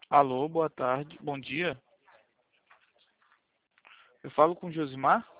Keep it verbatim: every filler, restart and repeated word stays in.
Alô, boa tarde, bom dia. Eu falo com Josimar?